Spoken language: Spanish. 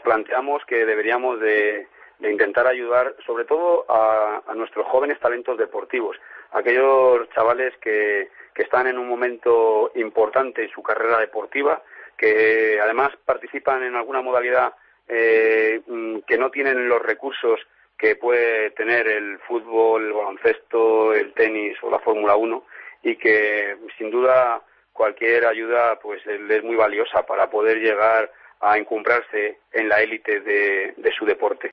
planteamos que deberíamos de intentar ayudar sobre todo a nuestros jóvenes talentos deportivos, aquellos chavales que están en un momento importante en su carrera deportiva, que además participan en alguna modalidad que no tienen los recursos que puede tener el fútbol, el baloncesto, el tenis o la Fórmula 1, y que sin duda cualquier ayuda pues es muy valiosa para poder llegar a encumbrarse en la élite de su deporte.